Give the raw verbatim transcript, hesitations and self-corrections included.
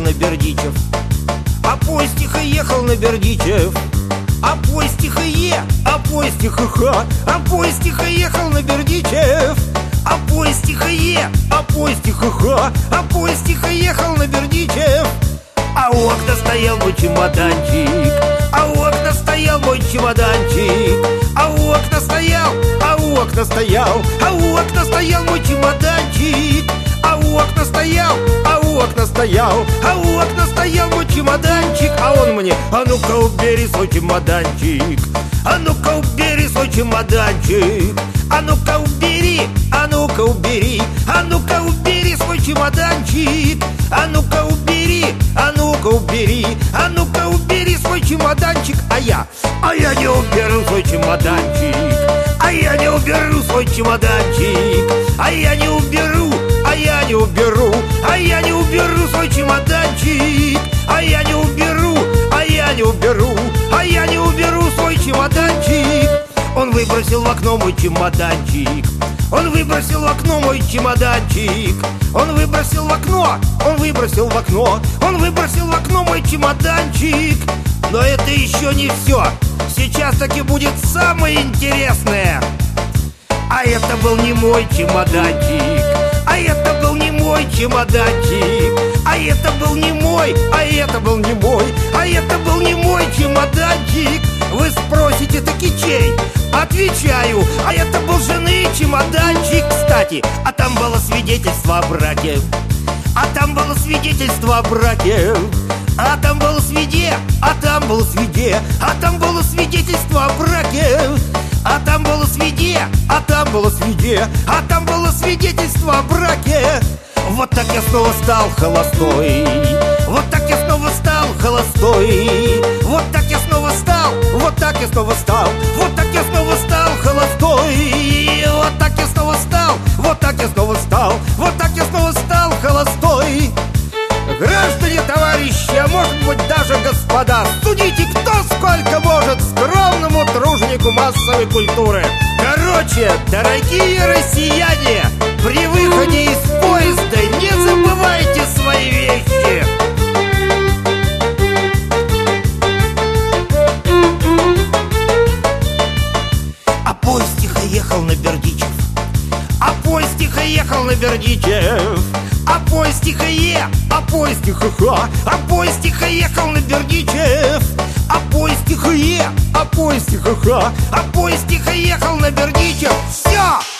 на Бердичев, а поезд тихо ехал на Бердичев, а поезд тихо е, а поезд тихо ха, а поезд тихо ехал на Бердичев, а поезд тихо е, а поезд тихо ха, а поезд тихо ехал на Бердичев. А у окна стоял мой чемоданчик, а у окна стоял мой чемоданчик, а у окна стоял, а у окна стоял, а у окна стоял мой чемоданчик, а у окна стоял, а у окна стоял, а у окна стоял мой чемоданчик. А он мне: а ну-ка убери свой чемоданчик, а ну-ка убери свой чемоданчик, а ну-ка убери, а ну-ка убери, а ну-ка убери свой чемоданчик, а ну-ка убери, а ну-ка убери, а ну-ка убери свой чемоданчик. А я, а я не уберу свой чемоданчик, а я не уберу свой чемоданчик, а я не уберу, а я не уберу, а я не уберу свой чемоданчик, а я не уберу, а я не уберу, а я не уберу свой чемоданчик. Он выбросил в окно мой чемоданчик, он выбросил в окно мой чемоданчик, он выбросил в окно, он выбросил в окно, он выбросил в окно мой чемоданчик. Но это еще не все, сейчас таки будет самое интересное. А это был не мой чемоданчик, а это был не мой чемоданчик, а это был не мой, а это был не мой, а это был не мой чемоданчик. Вы спросите, таки чей? Отвечаю: а это был жены чемоданчик. Кстати, а там было свидетельство о браке, а там было свидетельство о браке, а там было свиде, а там было свиде, а там было свидетельство о браке, а там было свиде, а там было свиде, а там было свидетельство о браке. Вот так я снова стал холостой, вот так я снова стал холостой, вот так я снова стал, вот так я снова стал, вот так я снова стал холостой, вот так я снова стал, вот так я снова стал, вот так я снова стал холостой. Граждане, товарищи, а может быть даже господа, судите, кто сколько может скромному труженику массовой культуры. Короче, дорогие россияне, при выходе из поезда не забывайте свои вещи. А поезд тихо ехал на Бердичев, а поезд тихо ехал на Бердичев, а поезд тихо е, а поезд тихо ха, а поезд тихо ехал на Бердичев, а поезд тихо е, а поезд тихо ха, а поезд тихо ехал на Бердичев. Все!